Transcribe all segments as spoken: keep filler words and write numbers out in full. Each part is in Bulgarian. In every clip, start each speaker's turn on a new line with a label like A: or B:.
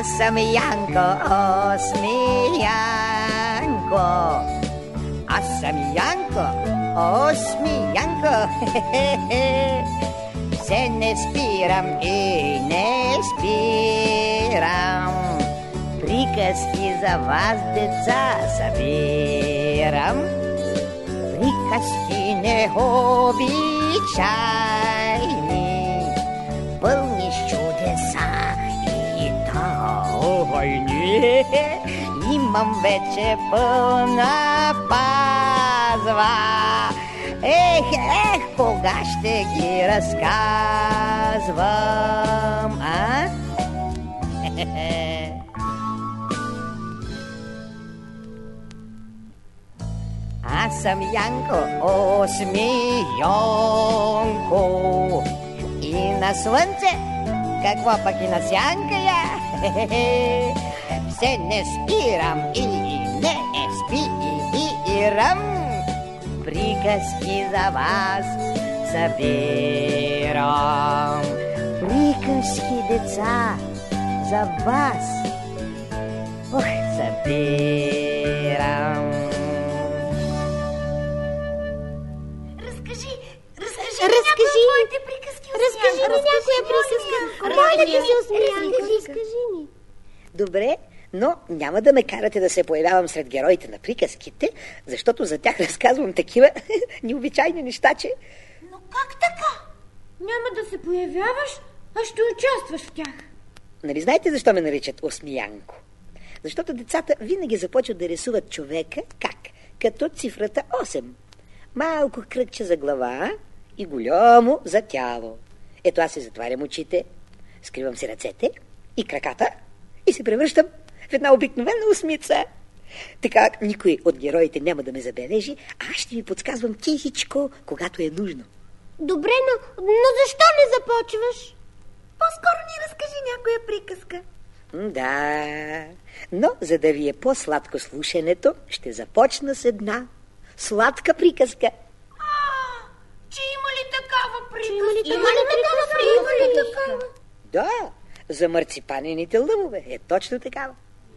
A: Аз съм Янко, осми Янко. Аз съм Янко, осми Янко. Се не спирам и не спирам. Приказки за вас, деца, събирам. Приказки необичайни, пълни с чудеса и тайни. Имам вече пълна пазва. Ех, ех, кога ще ги разказвам, а? Аз съм Янко, осми Янко. И на слънце, какво пък и на сянка я. Се не спирам и не спирам. Приказки за вас събирам. Приказки, деца, за вас. Ох, събирам.
B: Разкажи някоя приказки, разкажи ни някоя приказка. Моля ти се, Осмиянко, разкажи ни.
A: Добре, но няма да ме карате да се появявам сред героите на приказките, защото за тях разказвам такива необичайни неща, че...
B: Но как така? Няма да се появяваш, а ще участваш в тях.
A: Нали знаете защо ме наричат Осмиянко? Защото децата винаги започват да рисуват човека как? Като цифрата осем. Малко кръгче за глава и голямо за тяло. Ето аз си затварям очите, скривам си ръцете и краката и се превръщам в една обикновена осмица. Така никой от героите няма да ме забележи, а аз ще ви подсказвам тихичко, когато е нужно.
B: Добре, но, но защо не започваш?
C: По-скоро ни разкажи някоя приказка.
A: Да, но за да ви е по-сладко слушането, ще започна с една сладка приказка.
B: А, че има ли такава приказка?
C: Има ли такава приказка?
A: Да, за марципанените лъвове е точно такава.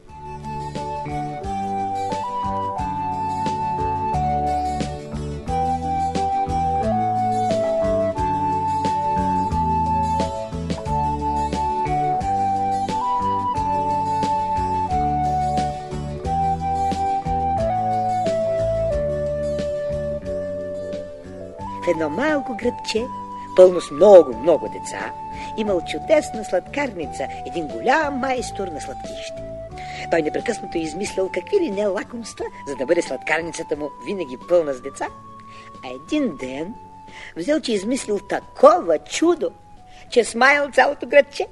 A: В едно малко градче, пълно с много-много деца, имал чудесна сладкарница, един голям майстор на сладкище. Той непрекъснато измислял какви ли не лакомства, за да бъде сладкарницата му винаги пълна с деца. А един ден взел, че измислил такова чудо, че смаял цялото градче.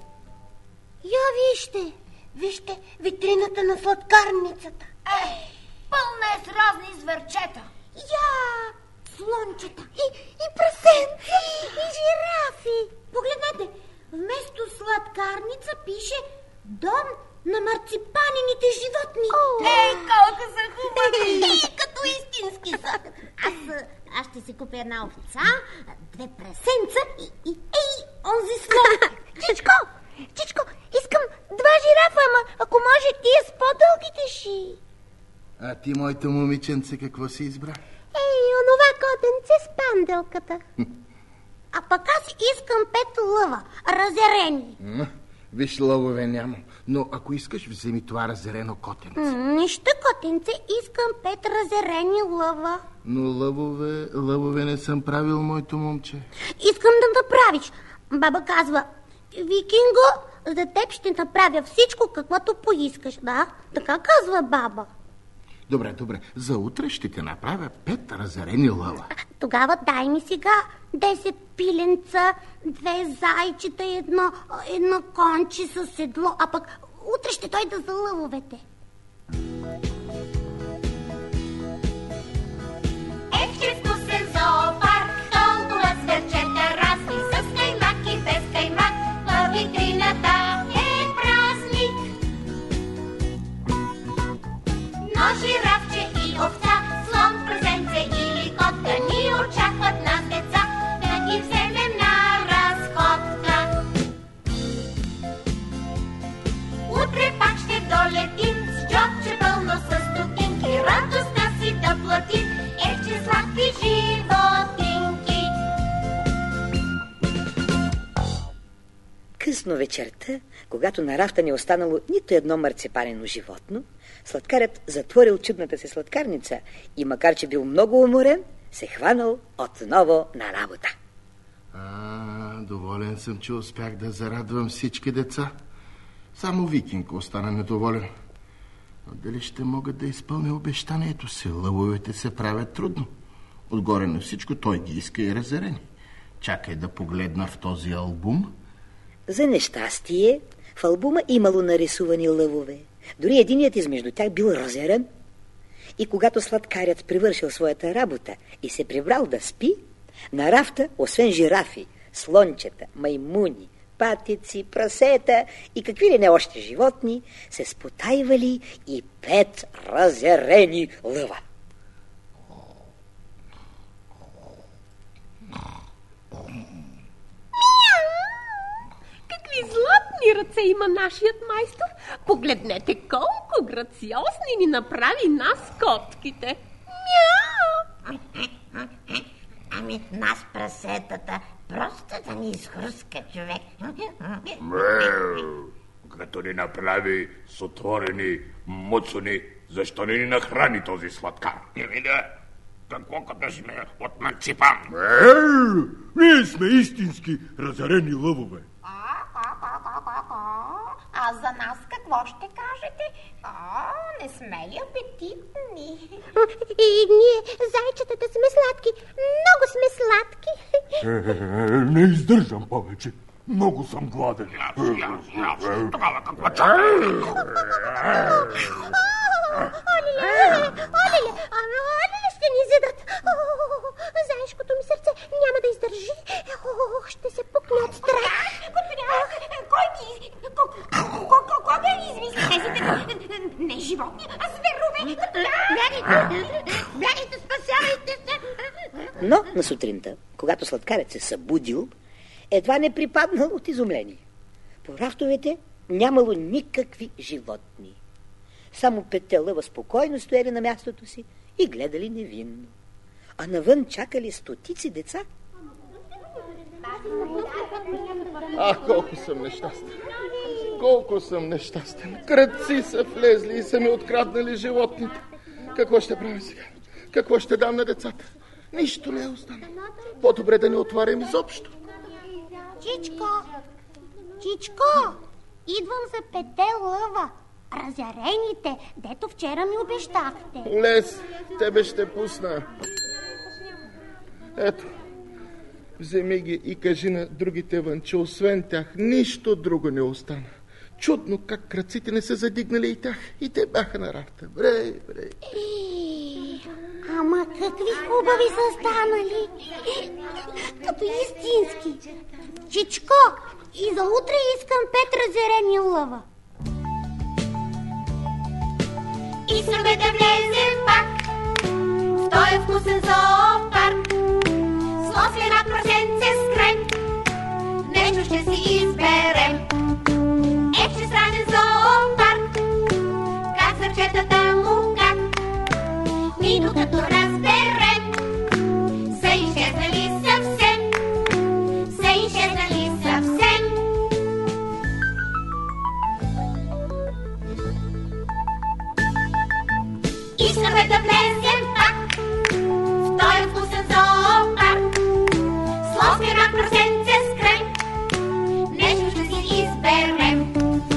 B: Я вижте, вижте витрината на сладкарницата.
C: Ей, пълна е с разни зверчета.
B: Я, слончета и, и прасенца, и жирафи. Погледнете, вместо сладкарница пише дом на марципанените животни.
C: Ей, колко са хубави!
B: Като истински са. Аз, аз ще си купя една овца, две прасенца и, и ей, онзи слон. Чичко, Чичко, искам два жирафа, ама ако може тия с по-дългите ши.
D: А ти, моето момиченце, какво си избра?
B: Ей, онова котенце с панделката. А пък аз искам пет лъва, разярени.
D: М, Виж, лъвове няма, но ако искаш, вземи това разярено котенце.
B: М, Нищо, котенце, искам пет разярени лъва.
D: Но лъвове, лъвове не съм правил, моето момче.
B: Искам да направиш. Баба казва, Викинго, за теб ще направя всичко, каквото поискаш, да? Така казва баба.
D: Добре, добре, за утре ще те направя пет разярени лъва.
B: Тогава дай ми сега десет пиленца, две зайчета и едно, едно конче със седло, а пък утре ще дойда за лъвовете.
C: Ех, че вкусен зоопарк, толкова зверчета разни, с каймак и без каймак, във витрината е празник. Но жирафче и овца, слон, прасенце или котка ни очакват нас, деца, да ги вземем на разходка. Утре
A: Късно вечерта, когато на рафта не е останало нито едно марципанено животно, сладкарят затворил чудната си сладкарница и, макар че бил много уморен, се хванал отново на работа.
D: А, доволен съм, че успях да зарадвам всички деца. Само Викинг остана недоволен. Но дали ще мога да изпълня обещанието си? Лъвовете се правят трудно. Отгоре на всичко той ги иска и разярени. Чакай да погледна в този албум.
A: За нещастие, в албума имало нарисувани лъвове. Дори единият измежду тях бил разярен. И когато сладкарят привършил своята работа и се прибрал да спи, на рафта, освен жирафи, слончета, маймуни, патици, прасета и какви ли не още животни, се спотайвали и пет разярени лъва.
E: Какви златни ръце има нашият майстор! Погледнете колко грациозни ни направи нас котките! Мяу!
B: Ами нас прасетата просто да ни изхруска човек.
F: Меу, като ни направи с отворени муцуни, защо не ни нахрани този сладкар?
G: Еми да, какво като сме от марципан?
F: Меу, ние сме истински разярени лъвове.
B: А за нас какво ще кажете? О, не сме ли апетитни?
C: И ние, зайчетата, сме сладки. Много сме сладки.
F: Не издържам повече. Много съм гладен.
G: Тогава какво чакаме?
C: Олеле, олеле, олеле ще ни зедат. Заешкото ми сърце няма да издържи. Ох, ще се пукне от страх.
B: Кой ти... Кой бе измисли тези не животни, а зверове? Бягайте, спасявайте се!
A: Но на сутринта, когато сладкарят се събудил, едва не припаднал от изумление. По рафтовете нямало никакви животни. Само петте лъва спокойно стояли на мястото си и гледали невинно. А навън чакали стотици деца.
D: Ах, колко съм нещастен. Колко съм нещастен. Крадци са влезли и са ми откраднали животните. Какво ще правя сега? Какво ще дам на децата? Нищо не е останало. По-добре да не отварям изобщо.
C: Чичко, Чичко, идвам за петте лъва. Разярените, дето вчера ми обещахте.
D: Лес, тебе ще пусна. Ето, вземи ги и кажи на другите вън, че освен тях нищо друго не остана. Чудно как краците не са задигнали и тях. И те бяха на рафта. Бре, бре.
C: Е, ама какви хубави са станали. Като истински. Чичко, и за утре искам пет разярени лъва. Искаме да влезем пак в този вкусен зоопарк. С освена прасенце с край нещо ще си изберем. Е, ще странен зоопарк, как зърчетата му как. И докато разберем, са изчезнали съвсем, са изчезнали съвсем. Искаме да влезем пак в този вкусен зоопарк. С осмина прасенце с край нещо ще си изберем.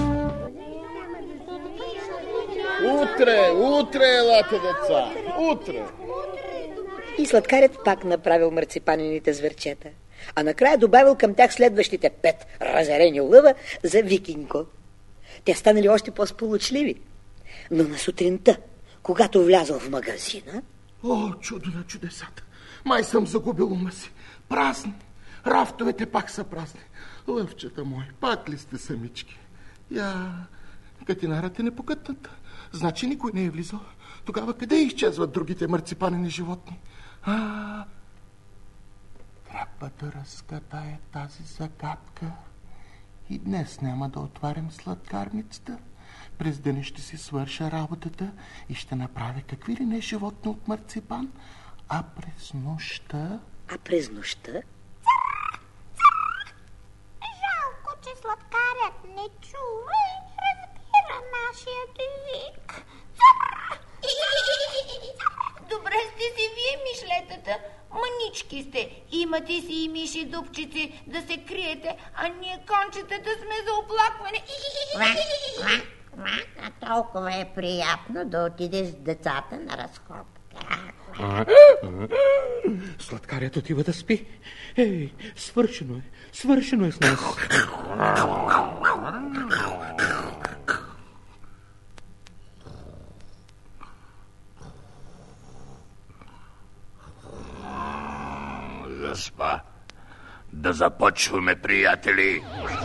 D: Утре, утре елате, деца. Утре.
A: И сладкарят пак направил марципанените зверчета, а накрая добавил към тях следващите пет разярени лъва за Викинго. Те станали още по-сполучливи. Но на сутринта, когато влязъл в магазина...
D: О, чудо на чудесата! Май съм загубил ума си. Празни. Рафтовете пак са празни. Лъвчета мои, пак ли сте самички? Я, катинарата не покътната. Значи никой не е влизал. Тогава къде изчезват другите марципанени животни? А, трябва да разгадая тази загадка. И днес няма да отварям сладкарницата. През деня ще си свърша работата и ще направя какви ли не животни от марципан. А през нощта...
A: А през нощта...
C: Жалко, че сладкарят
B: не чува и не разбира нашия вик.
C: Добре сте си вие, мишлетата. Мънички сте. Имате си и миши дупчици да се криете, а ние кончетата сме за оплакване.
B: А толкова е приятно да отидеш с децата на разкопка.
H: Сладкарят отива да спи. Ей, свършено е. Свършено е с нас.
F: Заспа. Да започваме, приятели.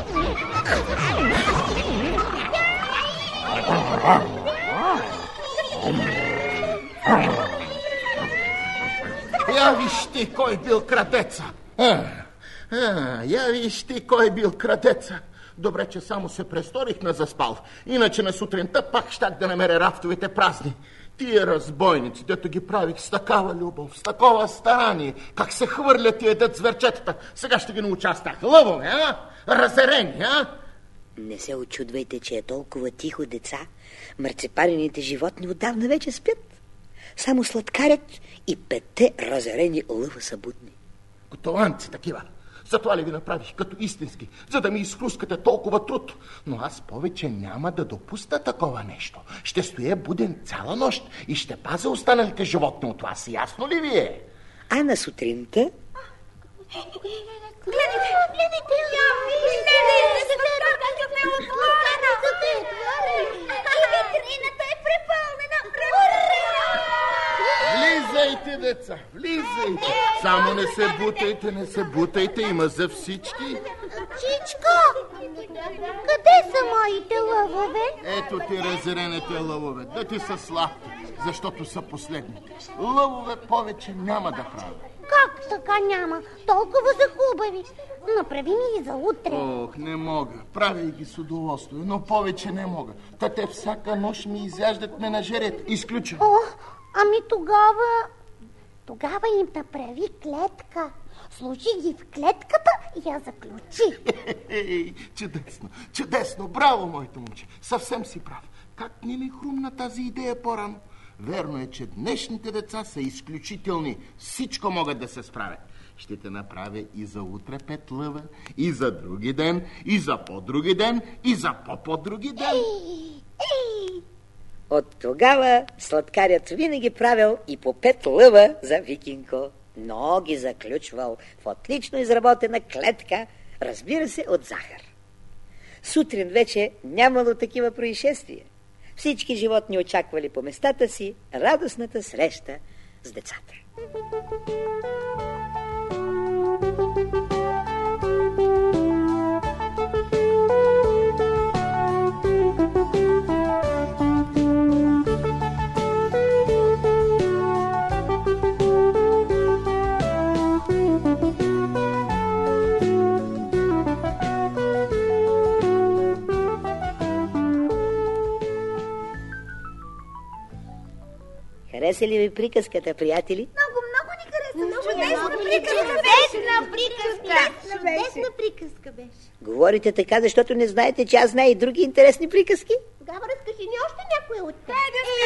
D: Я виж ти кой бил крадеца. А, а, я виж ти кой бил крадеца. Добре, че само се престорих на заспал. Иначе на сутринта пак щях да намеря рафтовете празни. Тия разбойници, дето ги правих с такава любов, с такова старание, как се хвърлят и едат зверчетата. Сега ще ги науча с тях. Лъвове, а? Разерени, а?
A: Не се очудвайте, че е толкова тихо, деца. Марципарените животни отдавна вече спят. Само сладкарят и петте разярени лъва са будни.
D: Готованци такива. Затова ли ви направих като истински, за да ми изхлускате толкова труд? Но аз повече няма да допуста такова нещо. Ще стоя буден цяла нощ и ще пазя останалите животни от вас. Ясно ли ви е?
A: А на сутринта...
B: Гледайте, гледайте! Вижте, сладкарката е отворена! И витрината е препълнена!
D: Влизайте, деца, влизайте. Само не се бутайте, не се бутайте, има за всички.
B: Чичко, къде са моите лъвове?
D: Ето ти разрените лъвове, да ти са сладки, защото са последните. Лъвове повече няма да правя.
B: Как така няма? Толкова са хубави. Направи ми ги за утре.
D: Ох, не мога. Правя ги с удоволствие, но повече не мога. Та те всяка нощ ми изяждат менажерет. Изключено.
B: О, ами тогава... Тогава им направи клетка. Сложи ги в клетката и я заключи.
D: Ей, чудесно, чудесно. Браво, моето момче. Съвсем си прав. Как ни ли хрумна тази идея по-рано? Верно е, че днешните деца са изключителни. Всичко могат да се справят. Ще те направя и за утре пет лъва, и за други ден, и за по-други ден, и за по-по-други ден.
B: Ей, ей.
A: От тогава сладкарят винаги правил и по пет лъва за Викинко, но ги заключвал в отлично изработена клетка, разбира се, от захар. Сутрин вече нямало такива происшествия. Всички животни очаквали по местата си радостната среща с децата. Хареса ли ви приказката, приятели?
B: Много, много ни хареса.
C: Чудесна приказка. Чудесна приказка.
B: Чудесна приказка беше.
A: Говорите така, защото не знаете, че аз знае и други интересни приказки?
B: Тогава разкажи ни още някоя от тях.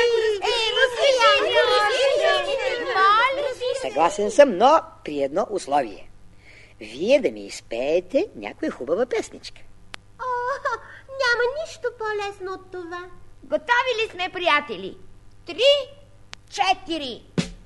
A: Съгласен съм, но при едно условие. Вие да ми изпеете някоя хубава песничка.
B: О, няма нищо по-лесно от това.
C: Готови ли сме, приятели? Три, четири.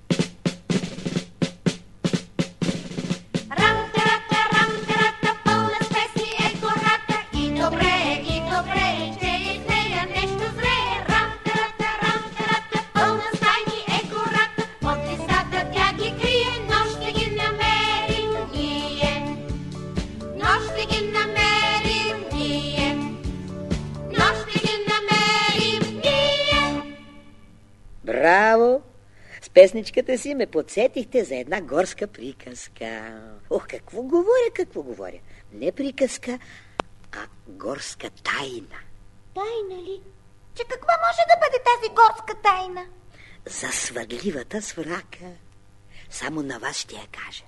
I: Рам-тарата, рам-тарата, пълна с песни е гората. И добре, и добре, че и в нея нещо зрее. Рам-тарата, рам-тарата, пълна с тайни е гората. Под листата тя ги крие, но ще ги намерим ние. Но ще ги намерим ние. Но ще ги намерим ние.
A: Браво! С песничката си ме подсетихте за една горска приказка. Ох, какво говоря, какво говоря. Не приказка, а горска тайна.
B: Тайна ли? Че каква може да бъде тази горска тайна?
A: За свърливата сврака. Само на вас ще я кажа.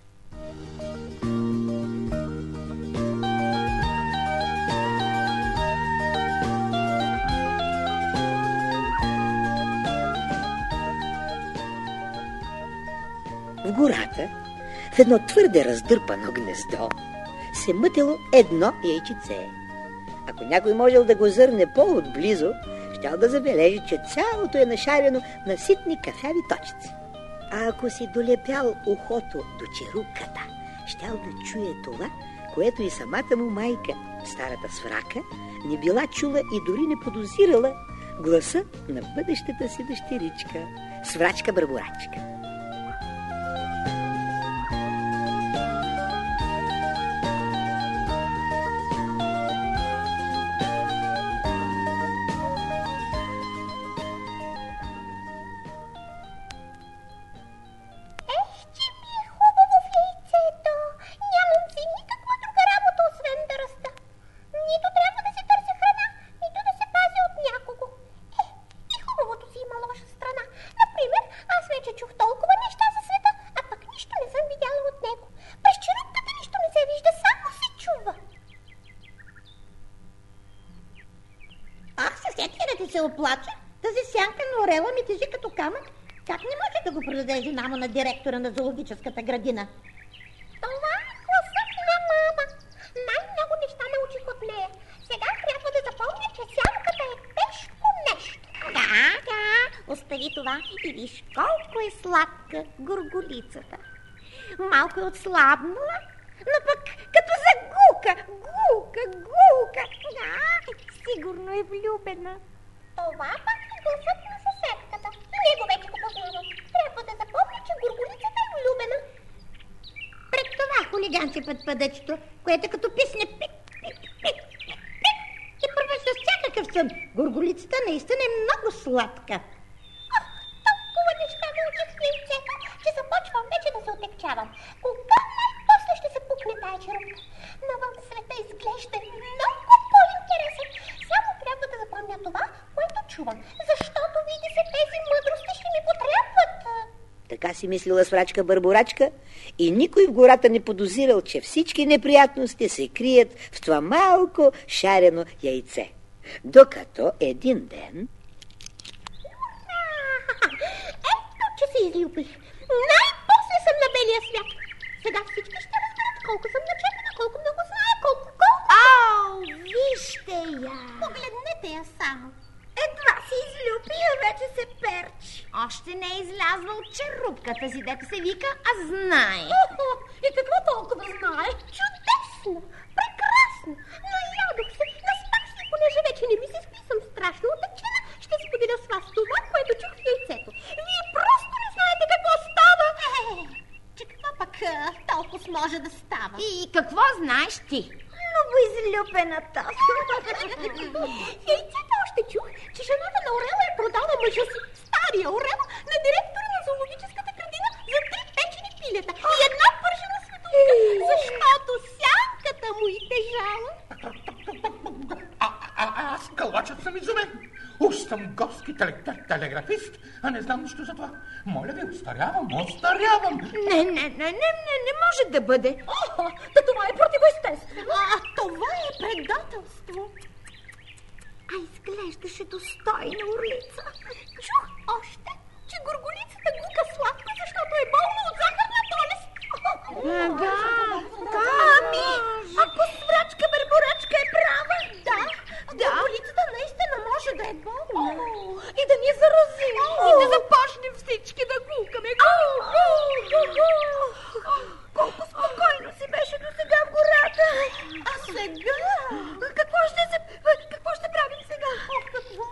A: гората, в едно твърде раздърпано гнездо, се мътело едно яйчице. Ако някой можел да го зърне по-отблизо, щял да забележи, че цялото е нашарено на ситни кафяви точици. А ако си долепял ухото до черупката, щял да чуе това, което и самата му майка, старата сврака, не била чула и дори не подозирала гласа на бъдещата си дъщеричка, сврачка-бърборачка.
B: Се оплача, тази сянка на орела ми тежи като камък. Как не може да го продаде жена му на директора на зоологическата градина?
C: Това е гласът на мама. Най-много неща научих от нея. Сега трябва да запомня, че сянката е тежко нещо.
B: Да, да, остави това и виж колко е сладка горголицата. Малко е отслабнала, но пък като за гулка, гулка, гулка. Да, сигурно е влюбена.
C: Това пък е гласът на съседката. Него вече го познавам. Трябва да запомня, че горголицата е влюбена.
B: Пред това хулиганче пътпадъчето, което като писне пик, пик, пик, пик, пик, и превръща с всякакъв сън. Горголицата наистина е много сладка.
C: Ох, толкова неща научих в яйцето, че започвам вече да се отекчавам. Кога най-после ще се пукне тая черупка? Навън света изглежда много по-интересен. Само трябва да запомня това, което чувам, защото види се тези мъдрости ще ми потребват.
A: Така си мислила сврачка-бърборачка и никой в гората не подозирал, че всички неприятности се крият в това малко шарено яйце. Докато един ден...
C: Ето, че се излюбих. Най-после съм на белия свят. Сега всички ще разберат колко съм начетена, колко много знае, колко, колко...
B: Ау, вижте я!
C: Погледнете я само.
B: Едва се излюби, а вече се перчи. Още не е излязла от черупката си, дето се вика, а знае.
C: Охо, и какво толкова знае? Чудесно, прекрасно. Наядох се, наспах се, понеже вече не ми се спи, съм страшно отъчена. Ще споделя с вас това, което чух в яйцето. Вие просто не знаете какво става. Е, че какво пък толкова може да става?
B: И какво знаеш ти? Много излюбената.
C: В яйцето още чух, че жената на орела е продала мъжа си, стария орел, на директора на зоологическата градина за три печени пилета и една пържена светулка, защото сянката му и тежала.
H: А, а, аз кълачът съм изумен. Уж съм горски телеграфист, а не знам нищо за това. Моля ви, остарявам, остарявам.
B: Не, не, не, не, не, не може да бъде.
C: О, да това е противоестествено. А това е предателство.
B: А изглеждаше достойна орлица.
C: Чух още, че горголицата гука сладко, защото е болна от захарна болест.
B: А, да, да, ами, ако сврачка-бърборачка е права.
C: Да,
B: да.
C: Горголицата наистина може да е болна. И да ни зарази. И да започнем всички да гулкаме.
B: Колко спокойно си беше до сега в гората.
C: А сега?
B: Какво ще се... Какво ще правим сега?
C: Ох, какво?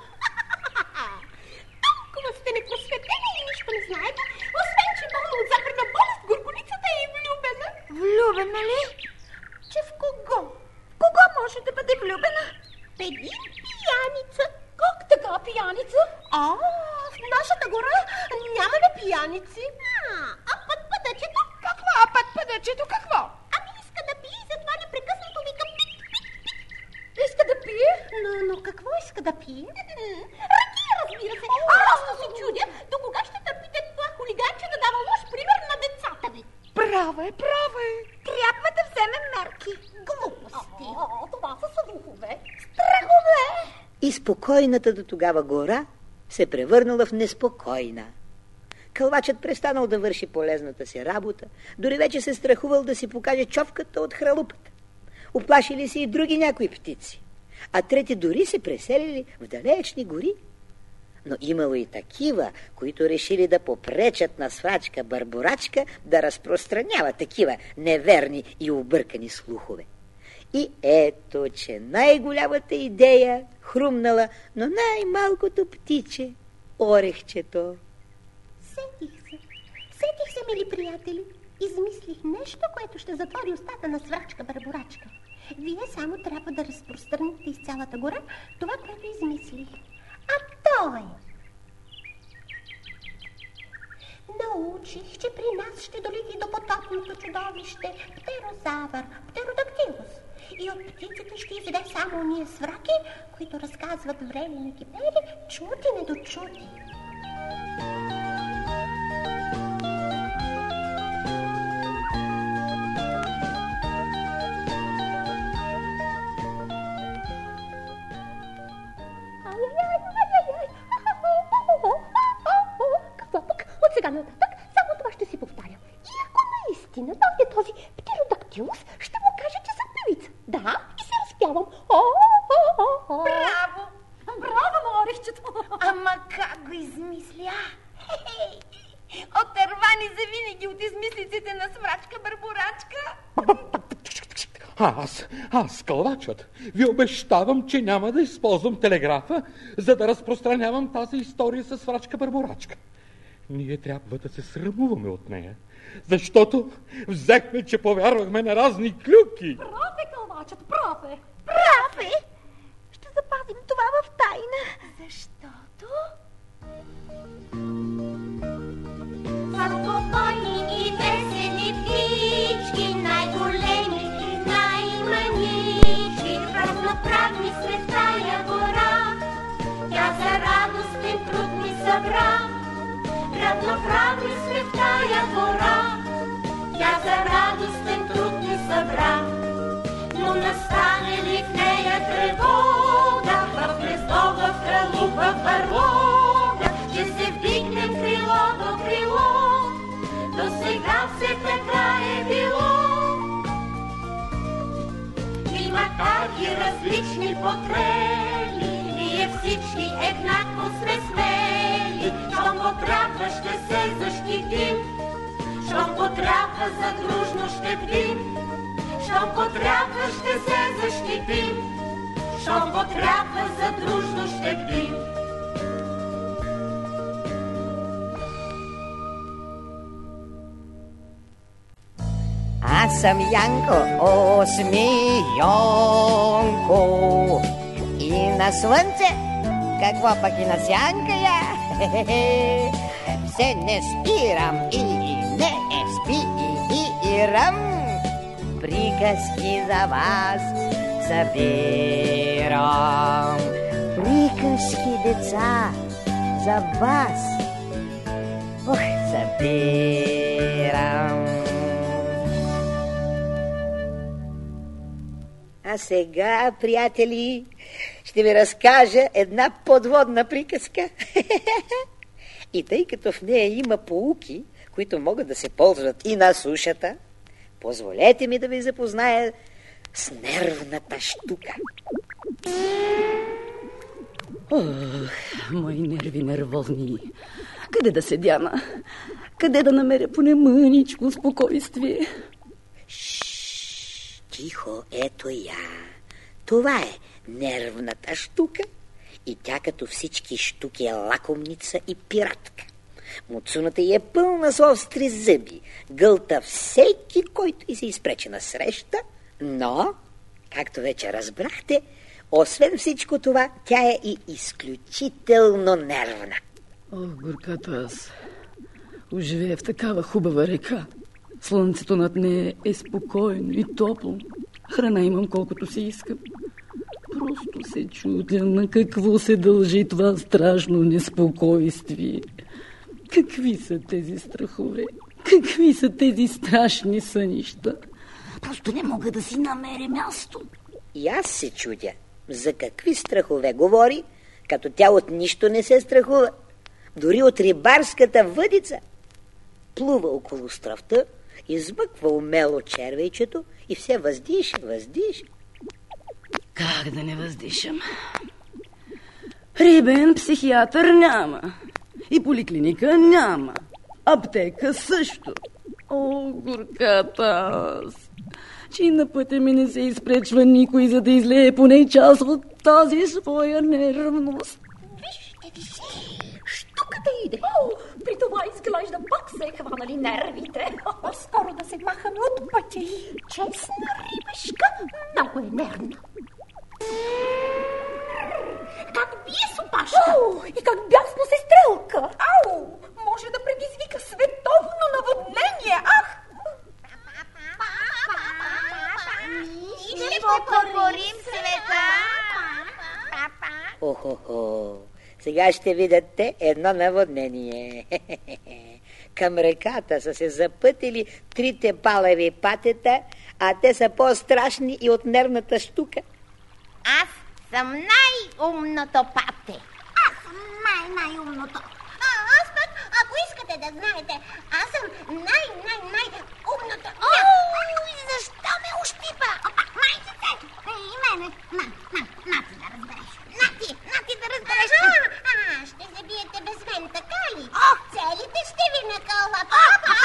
C: Толкова сте непросветени и нищо не знаете, освен, че болна от захарна болест, горголицата е влюбена.
B: Влюбена ли?
C: Че в кого?
B: Кого може да бъде влюбена?
C: В един пияница. Как така пияница? А, в нашата гора няма ли пияници? А, а пътпадъчето?
H: Какво? А пътпадъчето какво?
C: Ами иска да пие и затова непрекъснато вика пик, пик, пик. Иска да пие? Но, но какво иска да пие? Ракия, разбира се. А аз се чудя, до кога ще търпите това хулиганче да дава лош пример на децата ви?
H: Права е, права е.
B: Трябва да вземем мерки.
C: Глупости. О, това са слухове.
B: Страхове.
A: И спокойната до тогава гора се превърнала в неспокойна. Кълвачът престанал да върши полезната си работа, дори вече се страхувал да си покаже човката от хралупата. Уплашили се и други някои птици, а трети дори се преселили в далечни гори. Но имало и такива, които решили да попречат на сврачка Бърборачка да разпространява такива неверни и объркани слухове. И ето, че най-голямата идея хрумнала, но най-малкото птиче – орехчето.
C: Сетих се, сетих се, мили приятели. Измислих нещо, което ще затвори устата на сврачка Бърборачка. Вие само трябва да разпространите из цялата гора това, което измислих. А то е... Научих, че при нас ще долети до потопното чудовище птерозавър, птеродактилус. И от птиците ще изведе само уния свраки, които разказват времени кипели, чути недочути.
E: Какво пък? От сега нататък само това ще си повтарям. И ако наистина дойде този птеродактилус, ще му кажа, че съм певица. Да, и се разпявам.
B: Браво! Браво на орехчето! Ама как го измисля? Отървани завинаги от измислиците на сврачка Бърборачка.
H: А, аз, аз, кълвачът, ви обещавам, че няма да използвам телеграфа, за да разпространявам тази история с сврачка Бърборачка. Ние трябва да се срамуваме от нея, защото взехме, че повярвахме на разни клюки.
E: Прав е кълвачът, прав е.
B: Прав е! Ще запазим това в тайна. Защото...
I: Спокойни и весели птички, най-големи и най-манички, равноправни сред тая гора. Тя за радостен труд ни събра, равноправни сред тая гора. Тя за радостен труд ни събра, но настане ли в нея тревога, в гнездо, в хралупа, в барлога, ще се вдигнем крило до крило. До сега все така е било. И макар и различни потрели, ние всички еднакво сме смели. Щом потрябва, ще се защитим, щом потрябва, задружно ще бдим. Щом потрябва, ще се защитим, щом потрябва, задружно ще бдим.
A: Аз съм Янко, осмионко. И на слънце, какво пък и на сянка я. Все не спирам и не спирам. Приказки за вас събирам. Приказки, деца, за вас. Ох, събирам. А сега, приятели, ще ви разкажа една подводна приказка. И тъй като в нея има поуки, които могат да се ползват и на сушата, позволете ми да ви запозная с нервната щука.
J: Ох, мои нерви нервозни. Къде да седя на? Къде да намеря поне мъничко спокойствие?
A: Шшш, тихо, ето я. Това е нервната щука и тя като всички щуки е лакомница и пиратка. Муцуната й е пълна с остри зъби, гълта всеки, който и се изпречи на среща, но, както вече разбрахте, освен всичко това, тя е и изключително нервна.
J: Ох, горката аз. Оживея в такава хубава река. Слънцето над нея е спокойно и топло. Храна имам колкото си искам. Просто се чудя на какво се дължи това страшно неспокойствие. Какви са тези страхове? Какви са тези страшни сънища? Просто не мога да си намеря място.
A: И аз се чудя за какви страхове говори, като тя от нищо не се страхува. дори от рибарската въдица. Плува около островта, измъква умело червейчето и все въздиша, въздиша.
J: Как да не въздишам? Рибен психиатър няма. И поликлиника няма. Аптека също. О, горката аз. Че и на пътя ми не се изпречва никой, за да излее поне част от тази своя нервност.
E: Вижте, вижте, штуката иде. О, при това изглежда пак се е хванали нервите. О, скоро да се махаме от пътя. Честна рибешка, много е нервна. Как бие с опашка! О, и как бясно се стрелка! Ау! Може да предизвика световно наводнение! Ах!
B: Ще покорим света!
A: Охо-хо, сега ще видите едно наводнение. Към реката са се запътили трите палави патета, а те са по-страшни и от нервната штука.
B: Аз съм най-умното пате.
C: Аз съм най-най-умното. А, аз пък, ако искате да знаете, аз съм най-най-най-умното. Ой, защо ме ущипа? Опа, майчице! И мене. На, на, на ти да разбереш. На ти, на ти да разбереш. А, а, ще се биете без мен, така ли? О, целите ще ви накълват.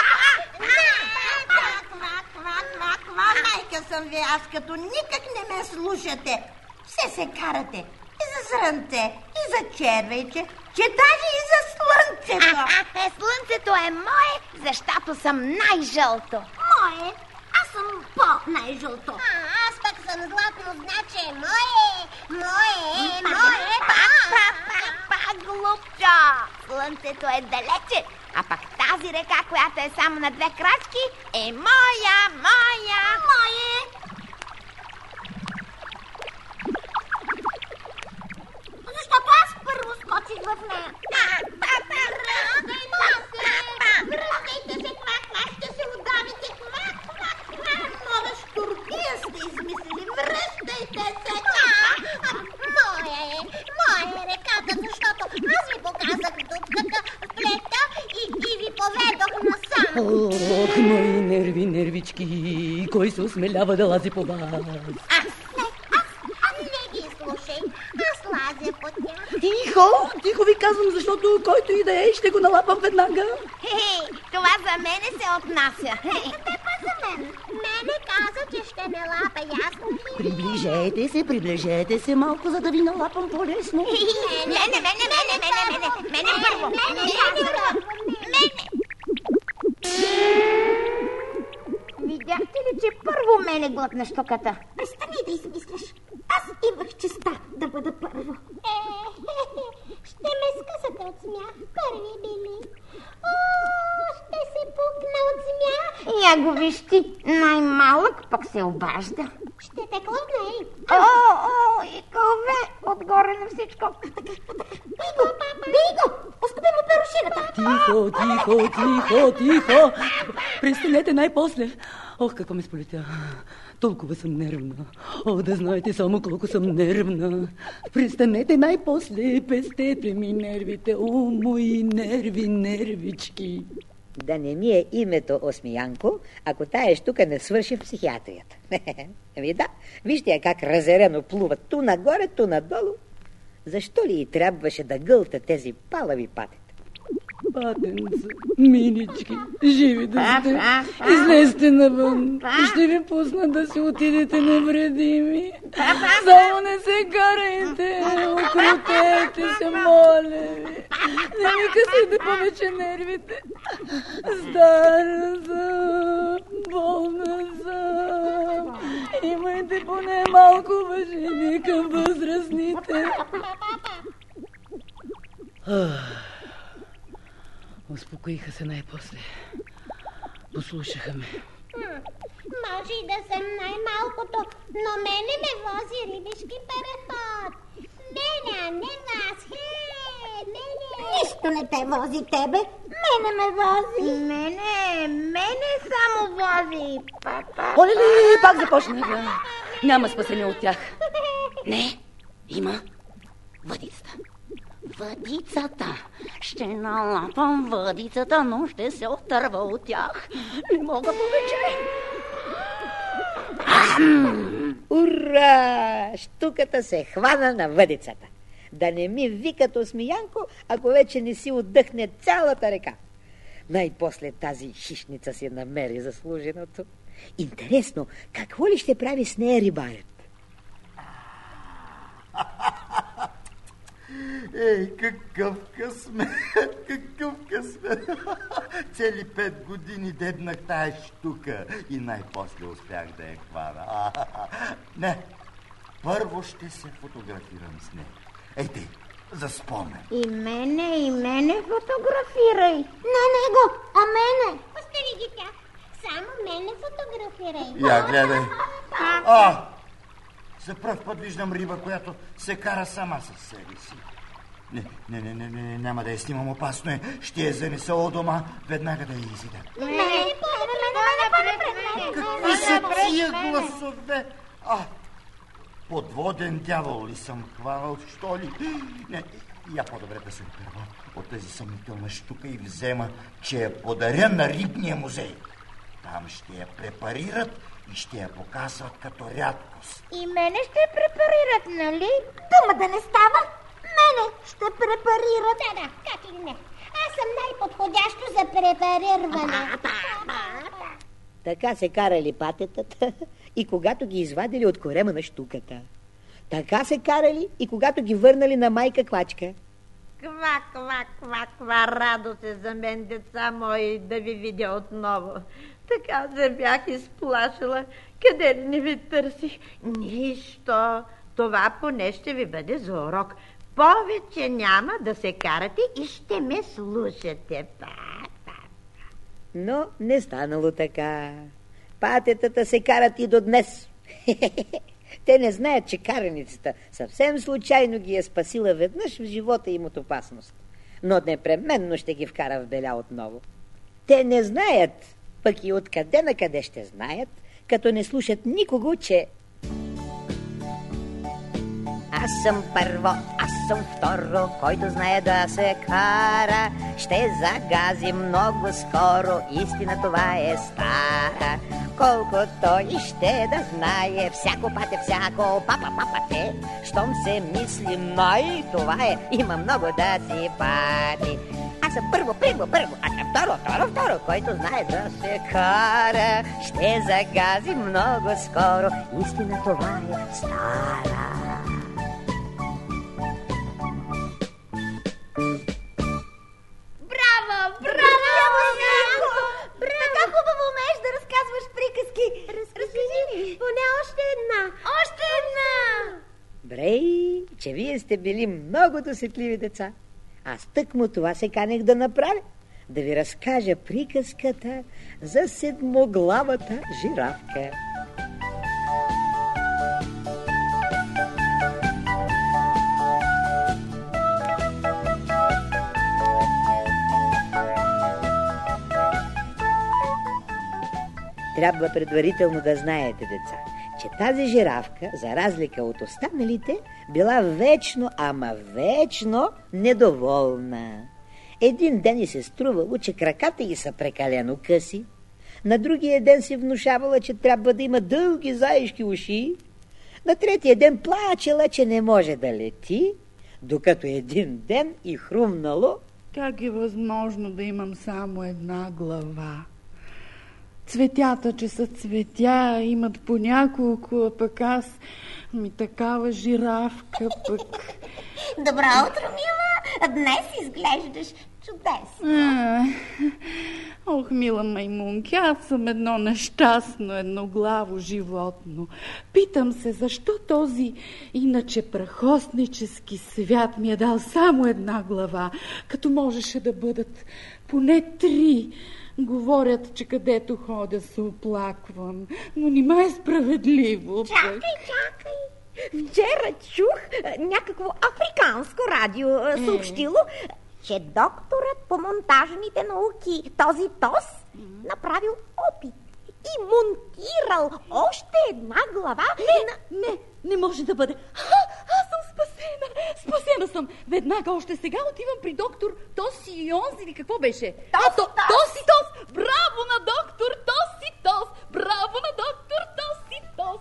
C: Ква, ква, ква, ква, ква, майка съм ви, аз като никак не ме слушате. Все се карате и за зрънце, и за червейче, че даже и за слънцето.
B: А, а, е, слънцето е мое, защото съм най-жълто.
C: Мое? Аз съм по-най-жълто. А, аз пък съм златно, значи е мое, мое, мое.
B: Пак, пак, пак, пак, глупчо. Слънцето е далече, а пък тази река, която е само на две крачки, е моя, моя.
C: Мое. Защото аз първо скочих в нея. Връщайте се, квак, квак, ще се удавите, квак, квак, квак. Нова штуркия сте измислили, връщайте се. Моя е, моя е реката, защото аз ви показах дупката в плета и, и ви поведох насам.
J: Ох, мои нерви, нервички, кой се осмелява да лази по вас?
C: Аз, не, аз, аз не ги слушай, аз лазя по тях.
J: Тихо, тихо ви казвам, защото който и да е, ще го налапам веднага.
B: Хе-хе, това за мене се отнася.
C: Те па за мен. Мене каза, че ще ме лапа, ясно ли?
J: Приближете се, приближете се малко, за да ви налапам по-лесно.
B: Мене, мене, мене, мене, мене, мене първо.
C: Мене, мене,
B: Мене. Видяхте ли, че първо мене глътна щуката?
C: Престани да измисляш. Аз имах честа да бъда първо. Е, ще ме скъсате от смях. Първи били. О, ще се пукна от смях.
B: Я го виж ти, най-малък пък се обажда.
C: Ще те клъвна, ей.
B: О, о, и кълве, отгоре на всичко.
C: Биго, папа. Биго, оскъпи му перушината.
J: Тихо, тихо, тихо, тихо. Престанете най-после. Ох, какво ме сполетя. Толкова съм нервна. О, да знаете само колко съм нервна. Престанете най-после. Пестете ми нервите. О, мои нерви, нервички.
A: Да не ми е името Осмиянко, ако тая штука не свърши в психиатрията. Ами да, вижте я как разерено плува ту нагоре, ту надолу. Защо ли й трябваше да гълта тези палави патета?
J: Патенца, милички, живи да сте. Излезте навън. Ще ви пусна да си отидете невредими. Само не се карайте. Окрутете се, моля ви. Не ми късайте повече нервите. Стара съм, болна съм. Имайте поне малко уважение към възрастните. Успокоиха се най-после. Послушаха ме.
C: Може и да съм най-малкото, но мене ме вози рибишки параход. Мене, а не вас. Хе, мене. Нищо не те вози тебе. Мене ме вози.
B: Мене, мене само вози, папа.
J: Оле-ли, пак започнаха. Няма спасение от тях. Не, има въдицата.
E: Въдицата. Ще налапам въдицата, но ще се отърва от тях. Не мога повече.
A: Ура! Щуката се хвана на въдицата. Да не ми викат Осмиянко, ако вече не си отдъхне цялата река. Най-после тази хищница си намери заслуженото. Интересно, какво ли ще прави с нея рибарят?
K: Ей, какъв късмет, какъв късмет. Цели пет години дебнах тая щука и най-после успях да я хвана. Не, първо ще се фотографирам с нея. Ей ти, за спомен.
B: И мене, и мене фотографирай. Не него, а мене.
C: Остави ги тях. Само мене фотографирай.
K: Я, гледай. А, за пръв път виждам риба, която се кара сама със себе си. Не, не, не, не, не, няма да я снимам, опасно е. Ще я занеса от дома, веднага да я изида.
C: Не, не, не,
K: Какви са тия гласове? А, подводен дявол ли съм хванал, що ли? Не, я по-добре да се отърва от тази съмнителна щука и взема, че я подаря на рибния музей. Там ще я препарират и ще я показват като рядкост.
B: И мене ще препарират, нали? Дума да не става. Мене ще препарират.
C: Да, да, как или не. Аз съм най-подходящо за препарирване.
A: Така се карали патетата и когато ги извадили от корема на щуката. Така се карали и когато ги върнали на майка Квачка.
L: Ква, ква, ква, ква, радост е за мен, деца мои, да ви видя отново. Така се бях изплашила. Къде ли не ви търсих? Нищо. Това поне ще ви бъде за урок. Повече няма да се карате и ще ме слушате.
A: Но не станало така. Патетата се карат и до днес. Те не знаят, че караницата съвсем случайно ги е спасила веднъж в живота им от опасност. Но непременно ще ги вкара в беля отново. Те не знаят, пък и откъде на къде ще знаят, като не слушат никого, че... Аз съм първо, аз съм второ, който знае да се кара, ще загази много скоро, истина това е стара. Колко той ще да знае, всяко пате, всяко папа, папа те, щом се мисли най, това е, има много да си пати. Аз съм първо, първо, първо, аз съм второ, второ, второ, който знае да се кара, ще загази много скоро, истина това е стара.
B: Браво, браво, Янко! Така хубаво умееш да разказваш приказки. Разкажи ни. Поне още една. Още една.
A: Брей, че вие сте били много досетливи деца. Аз тъкмо това се канех да направя. Да ви разкажа приказката за седмоглавата жирафка. Трябва предварително да знаете, деца, че тази жирафка, за разлика от останалите, била вечно, ама вечно недоволна. Един ден й се струвало, че краката й са прекалено къси. На другия ден си внушавала, че трябва да има дълги заешки уши. На третия ден плачела, че не може да лети, докато един ден и хрумнало.
J: Как е възможно да имам само една глава? Цветята, че са цветя, имат по няколко, а пък аз ми такава жирафка пък.
B: Добро утро, мила. Днес изглеждаш чудесно.
J: А, ох, мила маймунки, аз съм едно нещастно, едноглаво животно. Питам се, защо този иначе прахоснически свят ми е дал само една глава, като можеше да бъдат поне три. Говорят, че където ходя се оплаквам, но нима е справедливо.
B: Чакай, чакай.
L: Вчера чух някакво африканско радио съобщило, че докторът по монтажните науки, този Тос, направил опит и монтирал още една глава.
J: Не, на... не, не може да бъде. А, аз съм спасена, спасена съм. веднага, още сега отивам при доктор Тоси и онзи или какво беше?
B: Тоси,
J: а, то,
B: Тос!
J: Тоси Тос! Браво на доктор Тоси Тос! Браво на доктор Тоси Тос!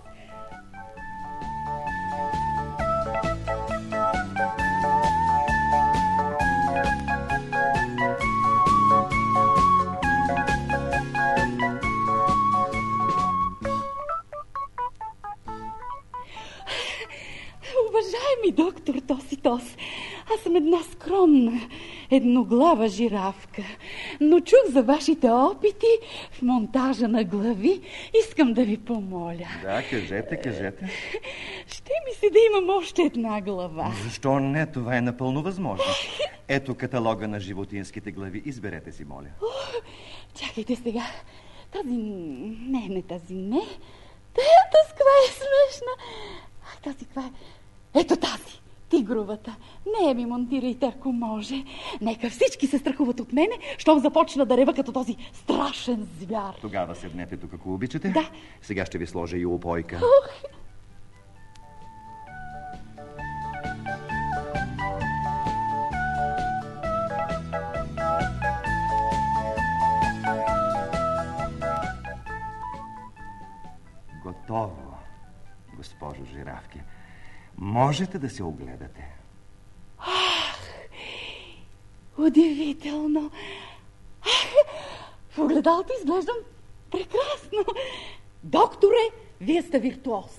J: Уважаеми доктор Тоси Тос, аз съм една скромна, едноглава жирафка, но чух за вашите опити в монтажа на глави. Искам да ви помоля.
M: Да, кажете, кажете.
J: Ще ми се да имам още една глава.
M: Защо не? Това е напълно възможно. Ето каталога на животинските глави. Изберете си, моля.
J: О, чакайте сега. Тази... Не, не тази, не. Тази каква е смешна. Ах, тази каква е... Ето тази, тигровата. Не ми монтирайте, ако може. Нека всички се страхуват от мене, щом започна да рева като този страшен звяр.
M: Тогава седнете тук, ако обичате.
J: Да.
M: Сега ще ви сложа и упойка.
J: Ох.
M: Готово, госпожо жирафки. Можете да се огледате.
J: Ах, удивително. Ах, в огледалото изглеждам прекрасно. Докторе, вие сте виртуоз.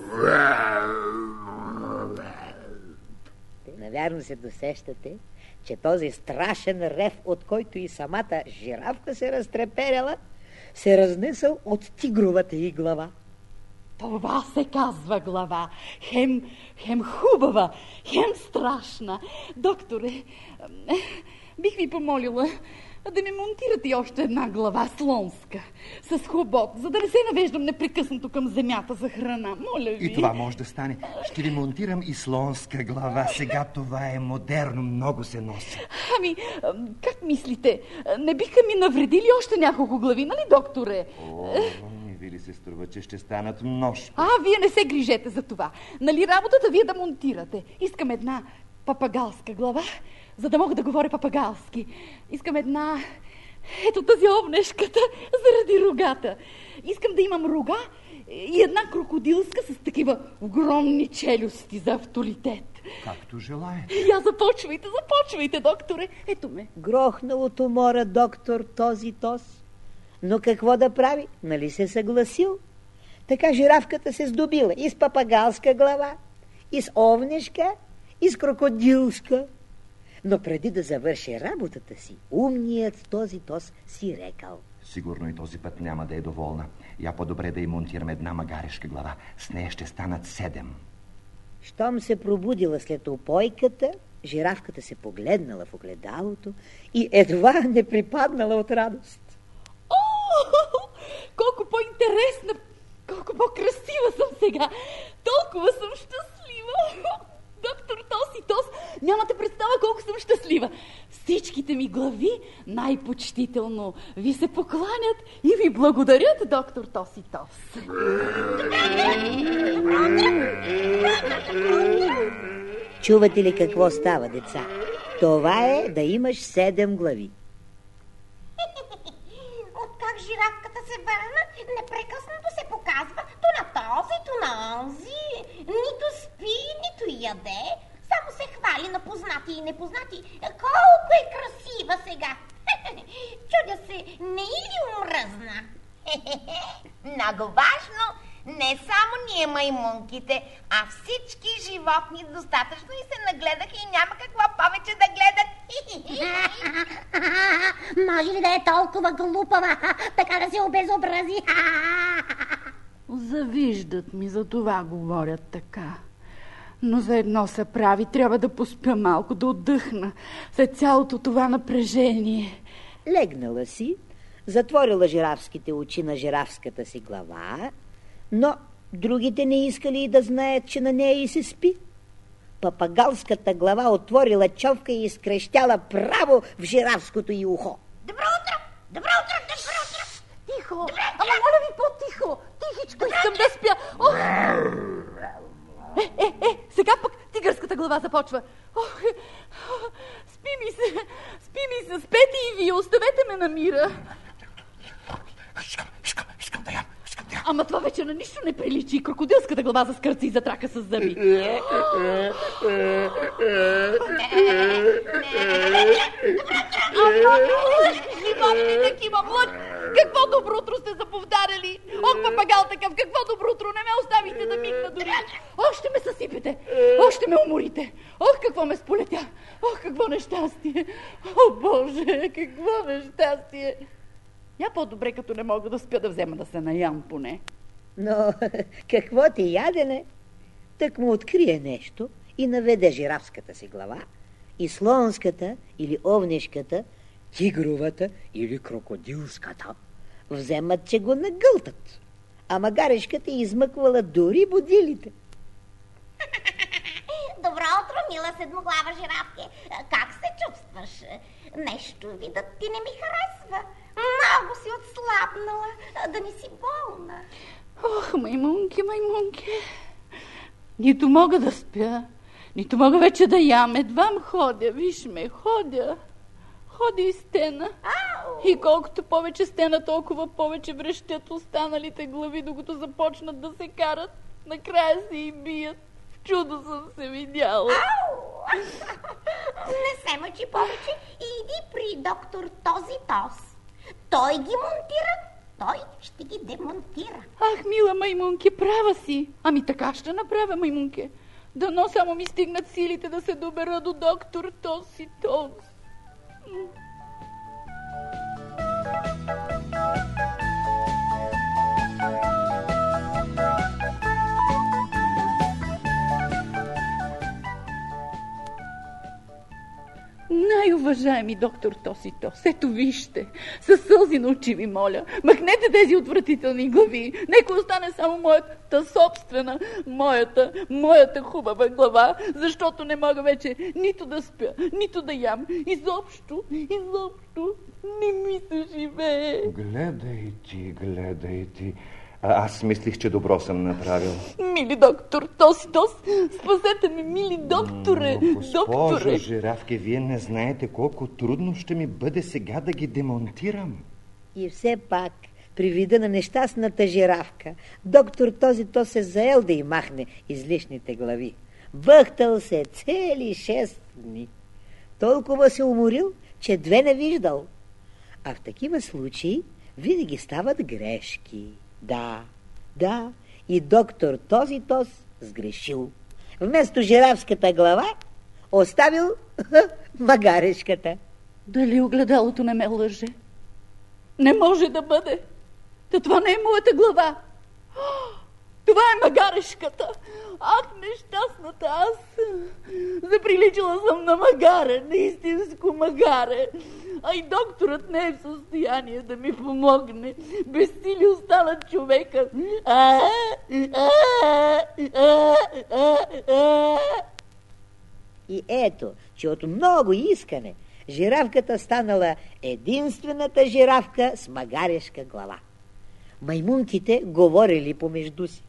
A: Навярно се досещате, че този страшен рев, от който и самата жирафка се разтреперяла, се разнесъл от тигровата й глава.
J: Това се казва глава. Хем, хем хубава, хем страшна. Докторе, бих ви помолила да ми монтирате още една глава слонска с хобот, за да не се навеждам непрекъснато към земята за храна. Моля ви.
M: И това може да стане. Ще ви монтирам и слонска глава. Сега това е модерно, много се носи.
J: Ами, как мислите? Не биха ми навредили още няколко глави, нали, докторе?
M: О, не ви ли се струва, че ще станат множко?
J: А, вие не се грижете за това. Нали работата вие да монтирате? Искам една папагалска глава, за да мога да говоря папагалски. Искам една... Ето тази овнешката, заради рогата. Искам да имам рога и една крокодилска с такива огромни челюсти за авторитет.
M: Както желаете.
J: Я започвайте, започвайте, докторе. Ето ме.
A: Грохнал от умора доктор този Тос. Но какво да прави? Нали се съгласил? Така жирафката се здобила и с папагалска глава, и с овнешка, и с крокодилска. Но преди да завърши работата си, умният този Тос си рекал:
M: Сигурно и този път няма да е доволна. Я по-добре да й монтирам една магарешка глава. С нея ще станат седем.
A: Щом се пробудила след опойката, жирафката се погледнала в огледалото и едва не припаднала от радост.
J: О, колко по-интересна, колко по-красива съм сега. Толкова съм щастлива. Доктор Тоси Тос, нямате представа колко съм щастлива. Всичките ми глави най-почтително ви се покланят и ви благодарят, доктор Тоси Тос.
A: Чувате ли какво става, деца? Това е да имаш седем глави.
C: Откак жирафката се върна, непрекъснато се показва то на този, то на онзи. Нито спи, нито яде. Само се хвали на познати и непознати. Колко е красива сега. Чудя се, не и ли умръзна?
B: Много важно. Не само ние маймунките, а всички животни достатъчно и се нагледаха и няма какво повече да гледат.
C: Може ли да е толкова глупава, така да се обезобрази?
J: Завиждат ми, за това говорят така. Но за едно са прави, трябва да поспя малко, да отдъхна след цялото това напрежение.
A: Легнала си, затворила жирафските очи на жирафската си глава, но другите не искали и да знаят, че на нея и се спи. Папагалската глава отворила човка и изкрещяла право в жирафското й ухо.
C: Добро утро! Добро утро! Добро утро!
J: Тихо! Ама моля ви по-тихо! Тихичко, искам да спя! Ох! Е, е, е, сега пък тигърската глава започва. Ох, не намира.
K: Искам, искам, искам да ям, искам да ям.
J: Ама това вече на нищо не приличи. Крокодилската глава за скърци и за трака с зъби. Животни такива млъд! Какво добро утро сте заповдарили? Ох, папагал такъв, какво добро утро! Не ме оставите да мигна дори! Ох, ще ме съсипете! Ох, ще ме уморите! Ох, какво ме сполетя! Ох, какво нещастие! О, Боже, какво нещастие! Я по-добре, като не мога да спя, да взема да се наям поне.
A: Но какво ти ядене? Так му открие нещо и наведе жирафската си глава, и слонската или овнешката, тигровата или крокодилската вземат, че го нагълтат. А магарешката измъквала дори будилите.
B: Добро утро, мила седмоглава жирафке. Как се чувстваш? Нещо видът ти не ми харесва. Много си отслабнала, да не си болна.
J: Ох, маймунки, маймунки. Нито мога да спя, нито мога вече да ям. Едвам ходя, виж ме, ходя. Ходя и стена.
B: Ау!
J: И колкото повече стена, толкова повече врещят останалите глави, докато започнат да се карат. Накрая се и бият. В чудо съм се видяла.
B: Ау! Не се мъчи повече и иди при доктор Този Тос. Той ги монтира, той ще ги демонтира.
J: Ах, мила маймунки, права си. Ами така ще направя, маймунке. Дано само ми стигнат силите да се добера до доктор Тос и Тос. Най-уважаеми доктор Тос и Тос, ето вижте, със сълзи на очи ви моля, махнете тези отвратителни глави, нека остане само моята собствена, моята, моята хубава глава, защото не мога вече нито да спя, нито да ям, изобщо, изобщо не ми се живее.
M: Гледай ти, гледай ти. А, аз мислих, че добро съм направил.
J: Мили доктор Тос и Тос, спасете ме, мили докторе,
M: Но, госпожо
J: докторе.
M: жирафке, вие не знаете колко трудно ще ми бъде сега да ги демонтирам.
A: И все пак, при вида на нещастната жирафка, доктор Този Тос се заел да й махне излишните глави. Бъхтал се цели шест дни. Толкова се уморил, че две не виждал. А в такива случаи винаги стават грешки. Да, да, и доктор Този Тос сгрешил. Вместо жирафската глава оставил магарешката.
J: Дали огледалото не ме лъже? Не може да бъде. Та това не е моята глава. Това е магарешката. Ах, нещастната аз. Заприличала съм на магаре, на истинско магаре. А и докторът не е в състояние да ми помогне. Без сили остана човека. А, а, а, а, а.
A: И ето, че от много искане жирафката станала единствената жирафка с магарешка глава. Маймунките говорили помежду си.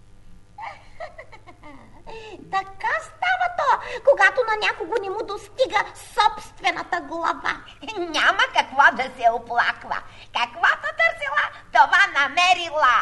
B: Така става то, когато на някого не му достига собствената глава. Няма какво да се оплаква. Каквато търсила, това намерила.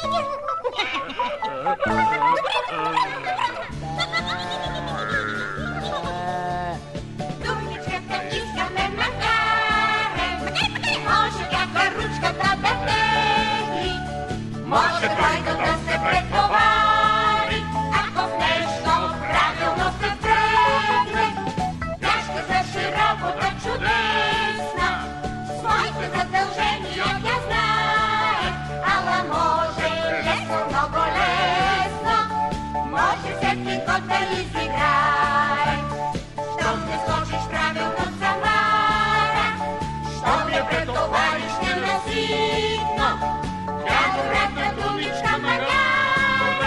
I: Думичката искаме накарем, може някаква ручката да тегли, може който да се претовари, ако в нещо правилно се впрегне. Тя ще свърши работа чудесна, своите задължения тя знае, ала може лесно, много лесно, може всеки кот да изиграе. Щом не скочиш правилно в самара, щом я претовариш ненаситно, тя добрата думичка магара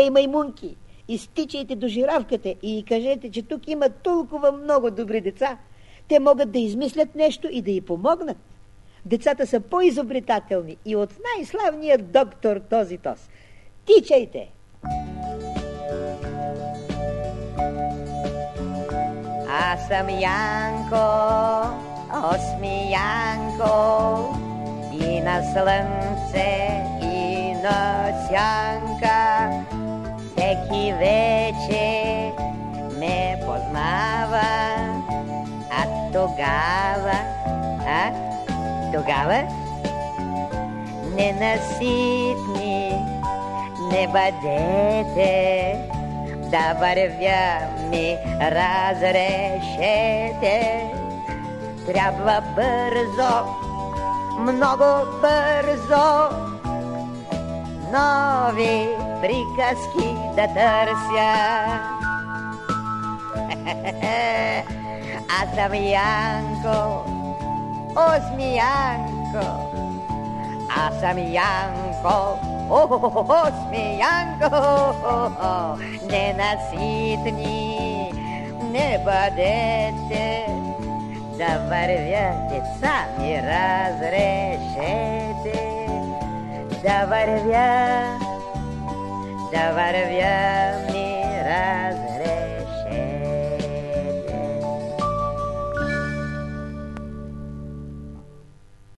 A: Ей, маймунки, изтичайте до жирафката и кажете, че тук има толкова много добри деца. Те могат да измислят нещо и да й помогнат. Децата са по-изобретателни и от най-славния доктор този тос. Тичайте! Аз съм Янко, осми Янко, и на слънце, и на сянка. Всеки вече ме познава, а тогава, а тогава ненаситни не бъдете, да вървя ми разрешете. Трябва бързо, много бързо, нови приказки да търся. Аз съм Янко, осми Янко. Аз съм Янко, осми Янко. Ненаситни не бъдете, да вървя, деца ми разрешете. Да вървя, да вървя